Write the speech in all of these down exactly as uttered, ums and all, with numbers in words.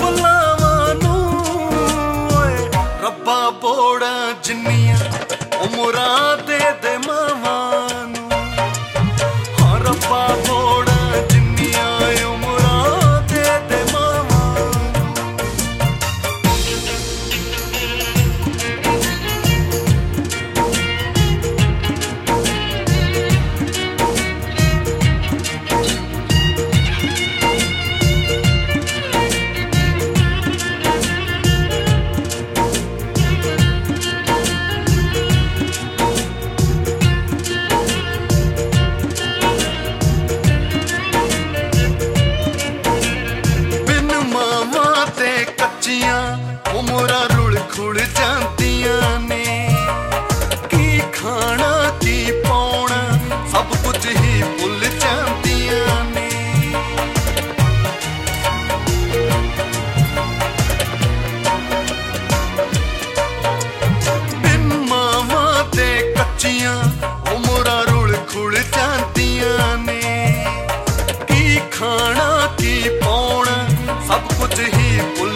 ਬੁਲਾਵਾਂ ਨੂੰ ਓਏ ਰੱਬਾ ਬੋੜਾ ਜਿੰਨੀਆਂ ਉਮਰਾਂ ਦੇ ਦੇ ਮਾਵਾਂ ਨੂੰ ਹਾਂ ਰੱਬਾ ਬੋੜਾ ਜਿੰਨੀਆਂ ਉਮਰਾਂ ਦੇ ਦੇ ਮਾਵਾਂ उमरां रुल खुल जांदियां ने की खाना की पाउणा सब कुछ ही भुल जांदियां ने बिन मावां ते कच्चियां उमरां रुल खुल जांदियां ने की खाना की पाउणा सब कुछ ही भुल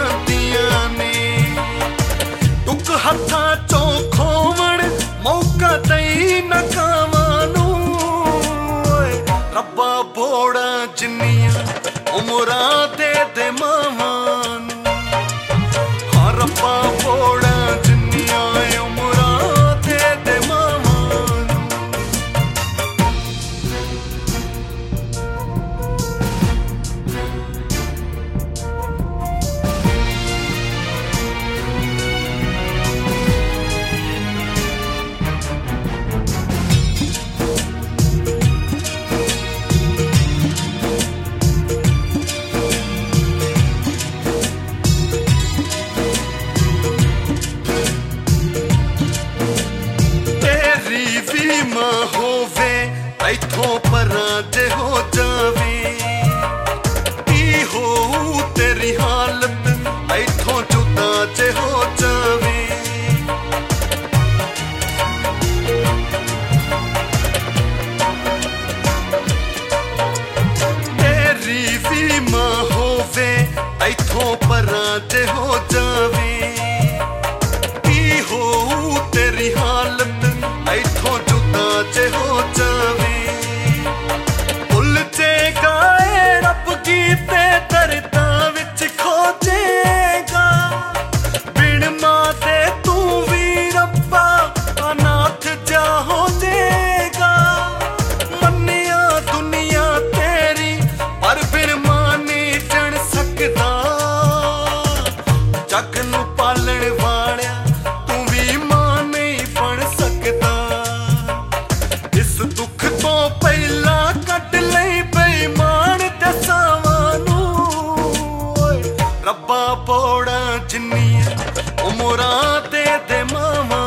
हत्थां चों खोवण मौका दई नकावां नूं रब्बा बोड़ा जिन्नियां उमरां दे दे मावां नूं हाँ रब्बा बोड़ा जिन्नियां उमरां दे दे मावां नूं होवे इथों परां जे हो जावे की हो तेरी हालत इथों जुदा जे हो जावे तेरी भी मां होवे इथों परां जे हो जावे की हो तेरी हालत इथों जे हो जावे भुल जेगा रब कीते दर्दां विच खोजेगा बिन मां दे तू भी रब्बा अनाथ जा हो जेगा मन्निया दुनिया तेरी पर बिन मां नहीं जण सकदा जग नूं पालण वालिया तू भी मां नहीं बन सकदा दुख तो पहला कट लई बेईमान दसावां नूं रब्बा बोड़ा जिन्नियां उमरां दे दे मावां